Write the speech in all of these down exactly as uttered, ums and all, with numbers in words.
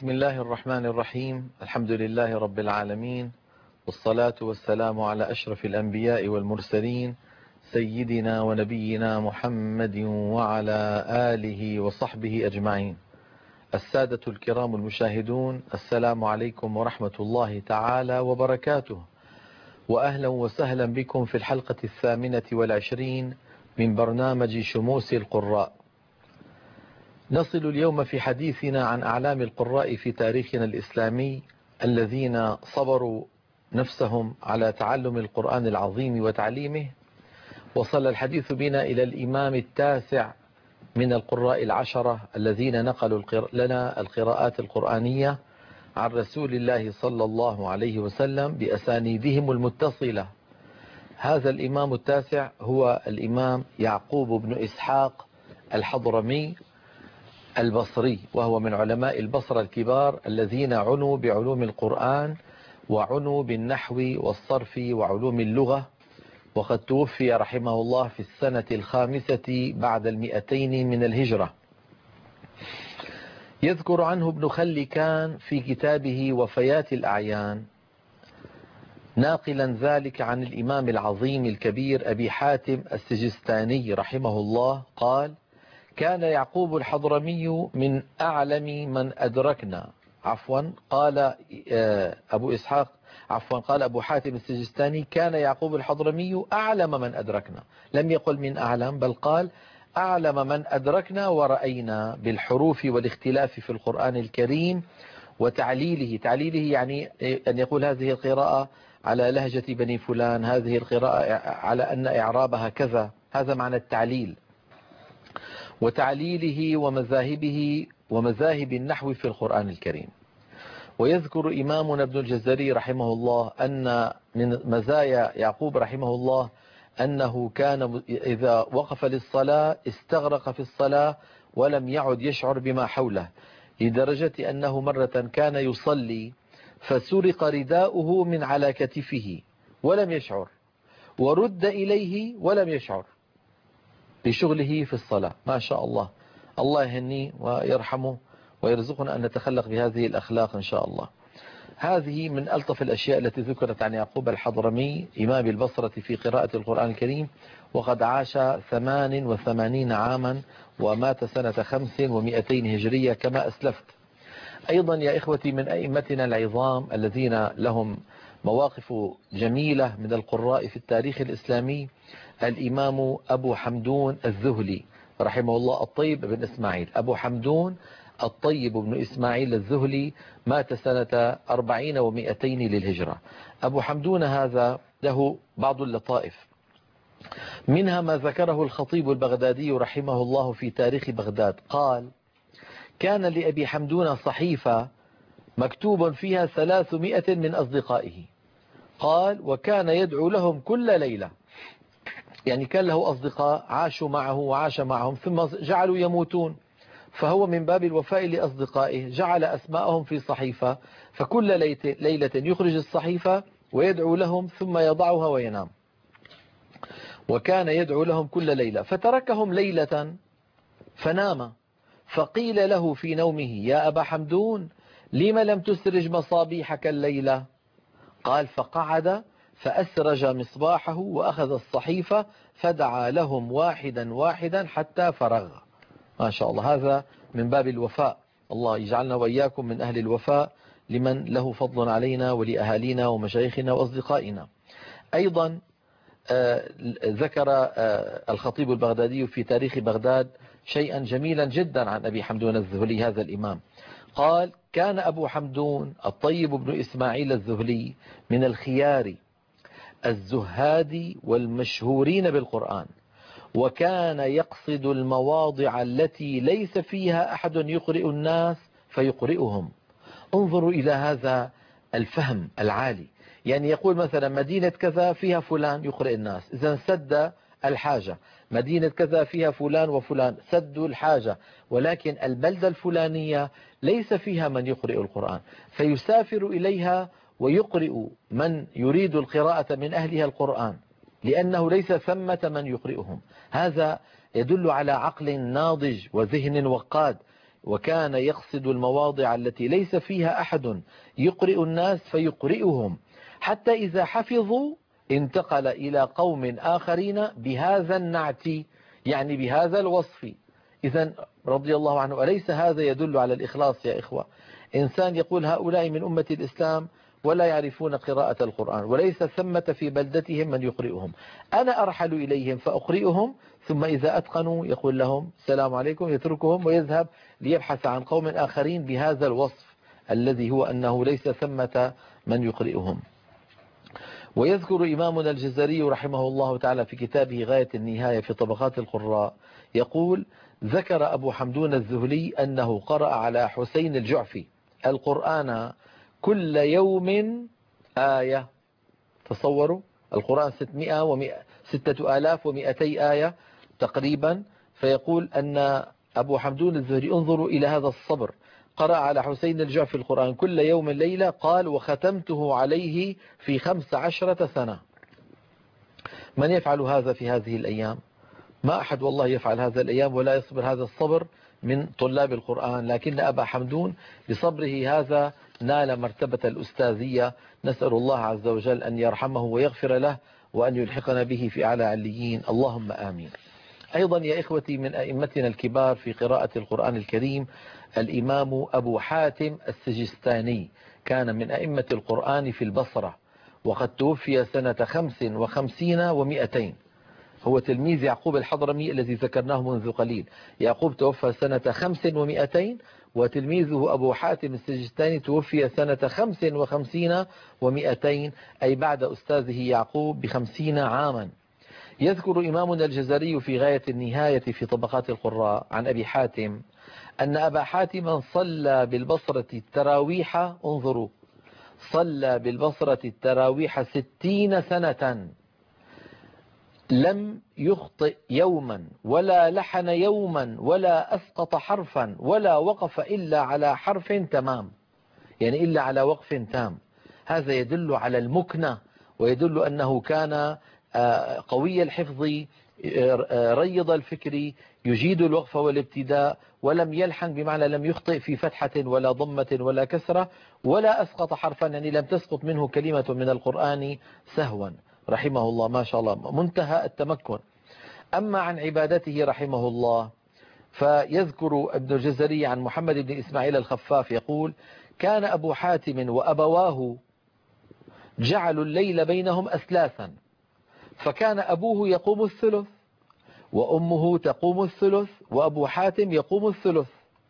بسم الله الرحمن الرحيم. الحمد لله رب العالمين، والصلاة والسلام على أشرف الأنبياء والمرسلين سيدنا ونبينا محمد وعلى آله وصحبه أجمعين. السادة الكرام المشاهدون، السلام عليكم ورحمة الله تعالى وبركاته، وأهلا وسهلا بكم في الحلقة الثامنة والعشرين من برنامج شموس القراء. نصل اليوم في حديثنا عن أعلام القراء في تاريخنا الإسلامي الذين صبروا نفسهم على تعلم القرآن العظيم وتعليمه. وصل الحديث بنا إلى الإمام التاسع من القراء العشرة الذين نقلوا لنا القراءات القرآنية عن رسول الله صلى الله عليه وسلم بأسانيدهم المتصلة. هذا الإمام التاسع هو الإمام يعقوب بن إسحاق الحضرمي البصري، وهو من علماء البصرة الكبار الذين عنوا بعلوم القرآن وعنوا بالنحو والصرف وعلوم اللغة. وقد توفي رحمه الله في السنة الخامسة بعد المئتين من الهجرة. يذكر عنه ابن خلكان في كتابه وفيات الأعيان ناقلا ذلك عن الإمام العظيم الكبير أبي حاتم السجستاني رحمه الله قال: كان يعقوب الحضرمي من أعلم من أدركنا. عفوا قال أبو إسحاق عفوا قال أبو حاتم السجستاني: كان يعقوب الحضرمي أعلم من أدركنا. لم يقل من أعلم، بل قال أعلم من أدركنا ورأينا بالحروف والاختلاف في القرآن الكريم وتعليله. تعليله يعني أن يقول هذه القراءة على لهجة بني فلان، هذه القراءة على أن إعرابها كذا، هذا معنى التعليل. وتعليله ومذاهبه ومذاهب النحو في القرآن الكريم. ويذكر إمامنا ابن الجزري رحمه الله أن من مزايا يعقوب رحمه الله أنه كان إذا وقف للصلاة استغرق في الصلاة ولم يعد يشعر بما حوله، لدرجة أنه مرة كان يصلي فسرق رداؤه من على كتفه ولم يشعر، ورد إليه ولم يشعر، لشغله في الصلاة. ما شاء الله، الله يهنيه ويرحمه ويرزقنا أن نتخلق بهذه الأخلاق إن شاء الله. هذه من ألطف الأشياء التي ذكرت عن يعقوب الحضرمي إمام البصرة في قراءة القرآن الكريم، وقد عاش ثمان وثمانين عاما ومات سنة خمس ومئتين هجرية كما أسلفت. أيضا يا إخوتي، من أئمتنا العظام الذين لهم مواقف جميلة من القراء في التاريخ الإسلامي الإمام أبو حمدون الذهلي رحمه الله، الطيب بن إسماعيل. أبو حمدون الطيب بن إسماعيل الذهلي مات سنة أربعين ومئتين للهجرة. أبو حمدون هذا له بعض اللطائف، منها ما ذكره الخطيب البغدادي رحمه الله في تاريخ بغداد. قال: كان لأبي حمدون صحيفة مكتوب فيها ثلاثمائة من أصدقائه. قال: وكان يدعو لهم كل ليلة. يعني كان له أصدقاء عاشوا معه وعاش معهم ثم جعلوا يموتون، فهو من باب الوفاء لأصدقائه جعل أسماءهم في صحيفة، فكل ليلة يخرج الصحيفة ويدعو لهم ثم يضعها وينام. وكان يدعو لهم كل ليلة، فتركهم ليلة فنام، فقيل له في نومه: يا أبا حمدون، لم لم تسرج مصابيحك الليلة؟ قال: فقعد فأسرج مصباحه وأخذ الصحيفة فدعا لهم واحدا واحدا حتى فرغ. ما شاء الله، هذا من باب الوفاء. الله يجعلنا وإياكم من أهل الوفاء لمن له فضل علينا ولأهالينا ومشايخنا وأصدقائنا. أيضا ذكر الخطيب البغدادي في تاريخ بغداد شيئا جميلا جدا عن أبي حمدون الذهلي هذا الإمام. قال: كان أبو حمدون الطيب بن إسماعيل الذهلي من الخيار الزهاد والمشهورين بالقرآن، وكان يقصد المواضع التي ليس فيها أحد يقرئ الناس فيقرئهم. انظروا إلى هذا الفهم العالي. يعني يقول مثلا مدينة كذا فيها فلان يقرئ الناس، إذا سد الحاجة. مدينة كذا فيها فلان وفلان سدوا الحاجة، ولكن البلدة الفلانية ليس فيها من يقرئ القرآن، فيسافر إليها ويقرئ من يريد القراءة من أهلها القرآن، لأنه ليس ثمة من يقرئهم. هذا يدل على عقل ناضج وذهن وقاد. وكان يقصد المواضع التي ليس فيها أحد يقرئ الناس فيقرئهم، حتى إذا حفظوا انتقل إلى قوم آخرين بهذا النعت، يعني بهذا الوصف. إذا رضي الله عنه. أليس هذا يدل على الإخلاص يا إخوة؟ إنسان يقول هؤلاء من أمة الإسلام ولا يعرفون قراءة القرآن، وليس ثمة في بلدتهم من يقرئهم، أنا أرحل إليهم فأقرئهم، ثم إذا أتقنوا يقول لهم السلام عليكم، يتركهم ويذهب ليبحث عن قوم آخرين بهذا الوصف الذي هو أنه ليس ثمة من يقرئهم. ويذكر إمامنا الجزري رحمه الله تعالى في كتابه غاية النهاية في طبقات القراء، يقول: ذكر أبو حمدون الذهلي أنه قرأ على حسين الجعفي القرآن كل يوم آية. تصوروا القرآن ستمائة ومئة ستة آلاف ومئتي آية تقريبا. فيقول أن أبو حمدون الذهلي، انظروا إلى هذا الصبر، قرأ على حسين الجعفي القرآن كل يوم ليلة، قال: وختمته عليه في خمس عشرة سنة. من يفعل هذا في هذه الأيام؟ ما أحد والله يفعل هذا الأيام ولا يصبر هذا الصبر من طلاب القرآن، لكن أبا حمدون بصبره هذا نال مرتبة الأستاذية. نسأل الله عز وجل أن يرحمه ويغفر له وأن يلحقنا به في أعلى عليين، اللهم آمين. أيضا يا إخوتي من أئمتنا الكبار في قراءة القرآن الكريم الإمام أبو حاتم السجستاني، كان من أئمة القرآن في البصرة، وقد توفي سنة خمس وخمسين ومئتين. هو تلميذ يعقوب الحضرمي الذي ذكرناه منذ قليل. يعقوب توفى سنة خمس ومئتين، وتلميذه أبو حاتم السجستاني توفي سنة خمس وخمسين ومئتين، أي بعد أستاذه يعقوب بخمسين عاما. يذكر إمامنا الجزري في غاية النهاية في طبقات القراء عن أبي حاتم أن أبا حاتم صلى بالبصرة التراويح، انظروا، صلى بالبصرة التراويح ستين سنة، لم يخطئ يوما ولا لحن يوما ولا أسقط حرفا ولا وقف إلا على حرف تمام، يعني إلا على وقف تام. هذا يدل على المكنة، ويدل أنه كان قوي الحفظ ريض الفكر، يجيد الوقف والابتداء، ولم يلحن بمعنى لم يخطئ في فتحة ولا ضمة ولا كسرة، ولا أسقط حرفا، يعني لم تسقط منه كلمة من القرآن سهوا، رحمه الله، ما شاء الله، منتهى التمكن. أما عن عبادته رحمه الله فيذكر ابن الجزري عن محمد بن إسماعيل الخفاف يقول: كان أبو حاتم وأبواه جعلوا الليل بينهم أثلاثا، فكان أبوه يقوم الثلث وأمه تقوم الثلث وأبو حاتم يقوم الثلث.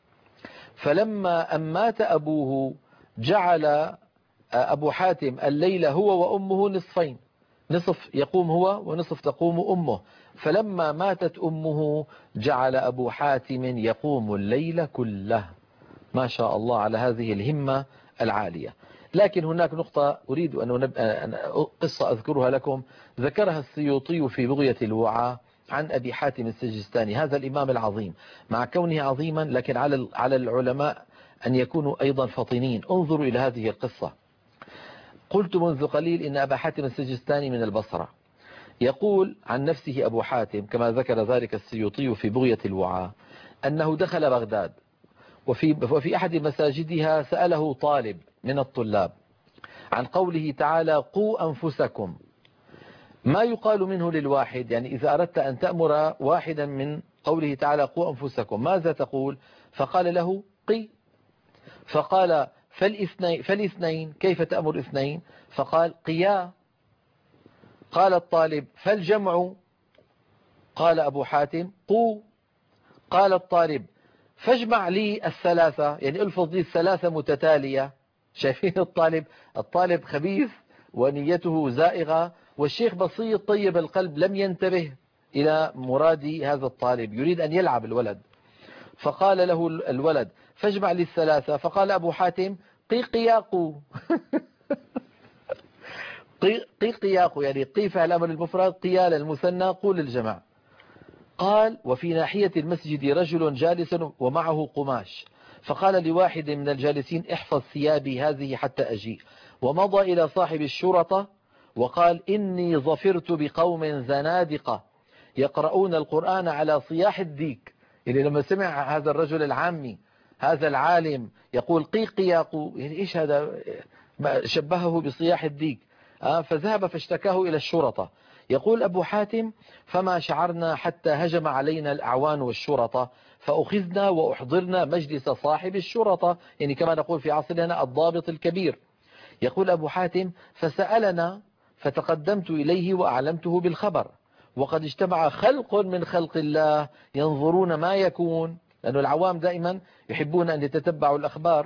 فلما أن مات أبوه جعل أبو حاتم الليل هو وأمه نصفين، نصف يقوم هو ونصف تقوم أمه. فلما ماتت أمه جعل أبو حاتم يقوم الليل كله. ما شاء الله على هذه الهمة العالية. لكن هناك نقطة أريد أن قصة أذكرها لكم، ذكرها السيوطي في بغية الوعاء عن أبي حاتم السجستاني، هذا الإمام العظيم، مع كونه عظيما لكن على على العلماء أن يكونوا أيضا فطنين. انظروا إلى هذه القصة. قلت منذ قليل إن أبا حاتم السجستاني من البصرة. يقول عن نفسه أبو حاتم كما ذكر ذلك السيوطي في بغية الوعاء أنه دخل بغداد، وفي, وفي أحد مساجدها سأله طالب من الطلاب عن قوله تعالى: قوا أنفسكم، ما يقال منه للواحد، يعني إذا أردت أن تأمر واحدا من قوله تعالى قوا أنفسكم ماذا تقول؟ فقال له: قي. فقال: فالاثنين, فالاثنين كيف تأمر اثنين؟ فقال: قيا. قال الطالب: فالجمع؟ قال أبو حاتم: قو. قال الطالب: فاجمع لي الثلاثة، يعني الفظ لي الثلاثة متتالية. شايفين الطالب الطالب خبيث ونيته زائغة، والشيخ بسيط طيب القلب لم ينتبه إلى مراد هذا الطالب، يريد أن يلعب الولد. فقال له الولد: فاجمع لي الثلاثة. فقال أبو حاتم: قي قياقو. قي قياقو، يعني قي فعل أمر المفرد، قيال المثنى، قول الجمع. قال: وفي ناحية المسجد رجل جالس ومعه قماش، فقال لواحد من الجالسين: احفظ ثيابي هذه حتى أجيء. ومضى إلى صاحب الشرطة وقال: إني ظفرت بقوم زنادقة يقرؤون القرآن على صياح الديك. يعني لما سمع هذا الرجل العامي هذا العالم يقول قيق ياقو، يعني إيش هذا؟ شبهه بصياح الديك. فذهب فاشتكاه إلى الشرطة. يقول أبو حاتم فما شعرنا حتى هجم علينا الأعوان والشرطة فأخذنا وأحضرنا مجلس صاحب الشرطة، يعني كما نقول في عصرنا الضابط الكبير. يقول أبو حاتم فسألنا فتقدمت إليه وأعلمته بالخبر، وقد اجتمع خلق من خلق الله ينظرون ما يكون، لأن العوام دائما يحبون أن يتتبعوا الأخبار.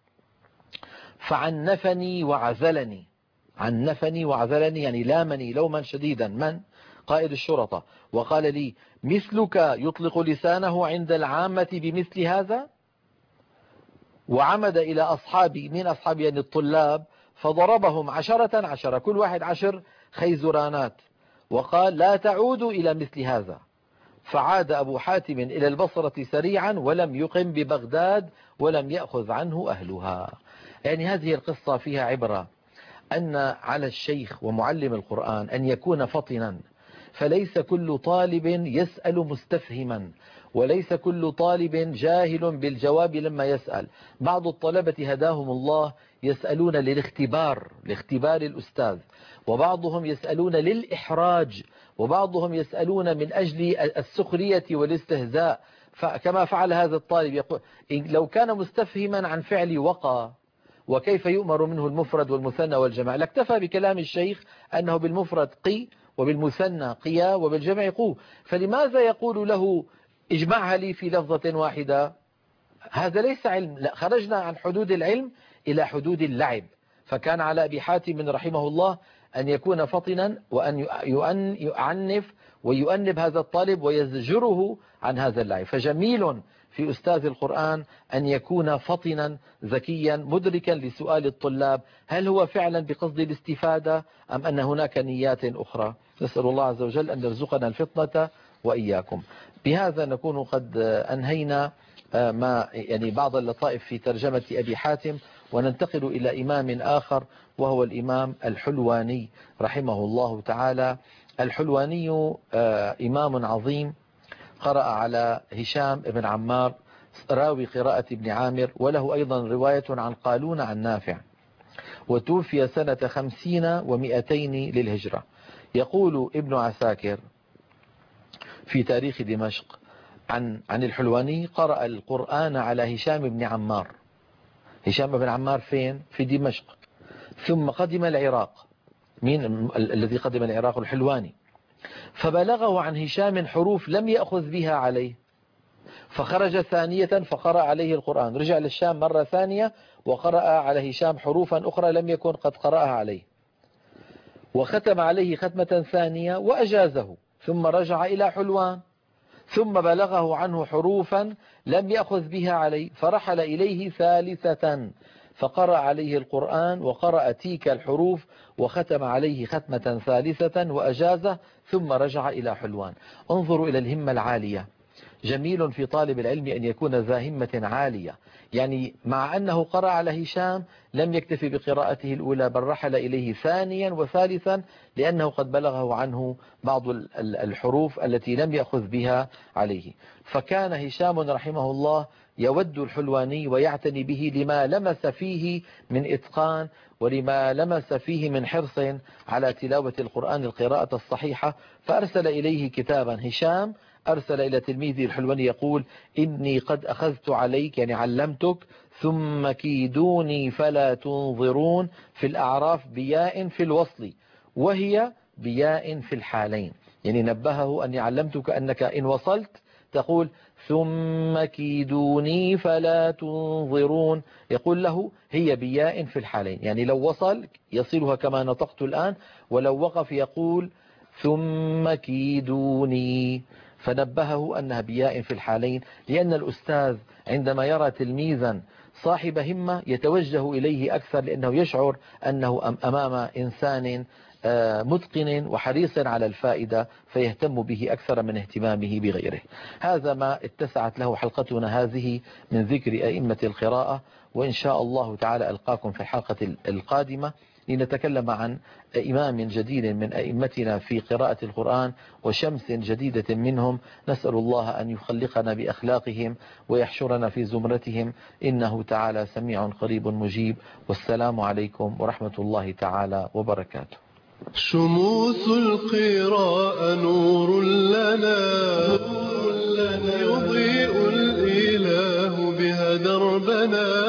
فعنفني وعزلني، عنفني وعزلني يعني لامني لوما شديدا، من؟ قائد الشرطة، وقال لي مثلك يطلق لسانه عند العامة بمثل هذا؟ وعمد إلى أصحابي، من أصحابي يعني الطلاب، فضربهم عشرة عشرة، كل واحد عشر خيزرانات، وقال لا تعودوا إلى مثل هذا. فعاد أبو حاتم إلى البصرة سريعا ولم يقم ببغداد ولم يأخذ عنه أهلها. يعني هذه القصة فيها عبرة أن على الشيخ ومعلم القرآن أن يكون فطنا، فليس كل طالب يسأل مستفهما، وليس كل طالب جاهل بالجواب لما يسأل. بعض الطلبة هداهم الله يسألون للاختبار، لاختبار الأستاذ، وبعضهم يسألون للإحراج، وبعضهم يسألون من أجل السخرية والاستهزاء. فكما فعل هذا الطالب، يقول لو كان مستفهما عن فعل وقى وكيف يؤمر منه المفرد والمثنى والجمع لاكتفى بكلام الشيخ أنه بالمفرد قي وبالمثنى قيا وبالجمع قو، فلماذا يقول له اجمعها لي في لفظة واحدة؟ هذا ليس علم، لا، خرجنا عن حدود العلم إلى حدود اللعب. فكان على أبي حاتم رحمه الله أن يكون فطنا وأن يعنف ويؤنب هذا الطالب ويزجره عن هذا اللعب. فجميل في أستاذ القرآن أن يكون فطنا ذكيا مدركا لسؤال الطلاب، هل هو فعلا بقصد الاستفادة أم أن هناك نيات أخرى؟ نسأل الله عز وجل أن يرزقنا الفطنة وإياكم. بهذا نكون قد أنهينا ما يعني بعض اللطائف في ترجمة أبي حاتم، وننتقل إلى إمام آخر وهو الإمام الحلواني رحمه الله تعالى. الحلواني إمام عظيم، قرأ على هشام بن عمار راوي قراءة ابن عامر، وله أيضا رواية عن قالون عن نافع، وتوفي سنة خمسين ومئتين للهجرة. يقول ابن عساكر في تاريخ دمشق عن عن الحلواني قرأ القرآن على هشام بن عمار. هشام بن عمار فين؟ في دمشق، ثم قدم العراق. مين الذي قدم العراق؟ الحلواني. فبلغه عن هشام حروف لم يأخذ بها عليه، فخرج ثانية فقرأ عليه القرآن، رجع للشام مرة ثانية وقرأ على هشام حروفا أخرى لم يكن قد قرأها عليه، وختم عليه ختمة ثانية وأجازه، ثم رجع إلى حلوان، ثم بلغه عنه حروفا لم يأخذ بها عليه، فرحل إليه ثالثة فقرأ عليه القرآن وقرأ تلك الحروف وختم عليه ختمة ثالثة وأجازه، ثم رجع إلى حلوان. انظروا إلى الهمة العالية. جميل في طالب العلم أن يكون ذا همة عالية، يعني مع أنه قرأ على هشام لم يكتفي بقراءته الأولى، بل رحل إليه ثانيا وثالثا لأنه قد بلغه عنه بعض الحروف التي لم يأخذ بها عليه. فكان هشام رحمه الله يود الحلواني ويعتني به لما لمس فيه من إتقان ولما لمس فيه من حرص على تلاوة القرآن القراءة الصحيحة، فأرسل إليه كتابا. هشام أرسل إلى تلميذه الحلواني يقول إني قد أخذت عليك، يعني علمتك، ثم كيدوني فلا تنظرون في الأعراف بياء في الوصل وهي بياء في الحالين، يعني نبهه أني علمتك أنك إن وصلت تقول ثم كيدوني فلا تنظرون، يقول له هي بياء في الحالين، يعني لو وصل يصلها كما نطقت الآن، ولو وقف يقول ثم كيدوني، فنبهه أنها بياء في الحالين، لأن الأستاذ عندما يرى تلميذا صاحب همة يتوجه إليه أكثر، لأنه يشعر أنه أمام إنسان متقن وحريص على الفائدة فيهتم به أكثر من اهتمامه بغيره. هذا ما اتسعت له حلقتنا هذه من ذكر أئمة القراءة، وإن شاء الله تعالى ألقاكم في الحلقة القادمة لنتكلم عن إمام جديد من أئمتنا في قراءة القرآن وشمس جديدة منهم. نسأل الله أن يخلقنا بأخلاقهم ويحشرنا في زمرتهم، إنه تعالى سميع قريب مجيب. والسلام عليكم ورحمة الله تعالى وبركاته. شموس القراء نور لنا يضيء الإله بها دربنا.